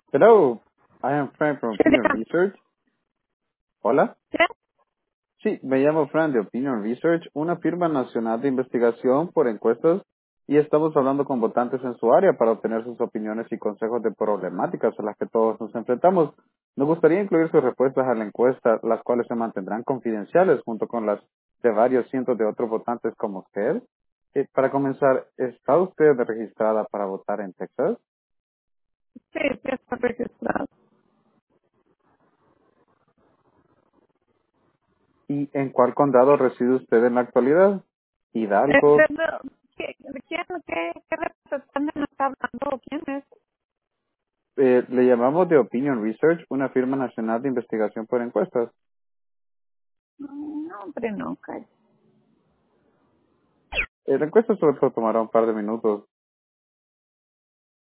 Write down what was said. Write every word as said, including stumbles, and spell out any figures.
Hello, I am Frank from Sí, Opinion diga. Research. Hola. ¿Sí? Sí, me llamo Frank de Opinion Research, una firma nacional de investigación por encuestas y estamos hablando con votantes en su área para obtener sus opiniones y consejos de problemáticas a las que todos nos enfrentamos. Nos gustaría incluir sus respuestas a la encuesta, las cuales se mantendrán confidenciales junto con las de varios cientos de otros votantes como usted. Eh, para comenzar, ¿está usted registrada para votar en Texas? Sí, sí está registrado. ¿Y en cuál condado reside usted en la actualidad? Eh, Hidalgo. ¿De, de- qué- de quién, qué, qué representante me está hablando? ¿O quién es? Eh, le llamamos de Opinion Research, una firma nacional de investigación por encuestas. No, hombre, no, cállate. Eh, la encuesta solo tomará un par de minutos.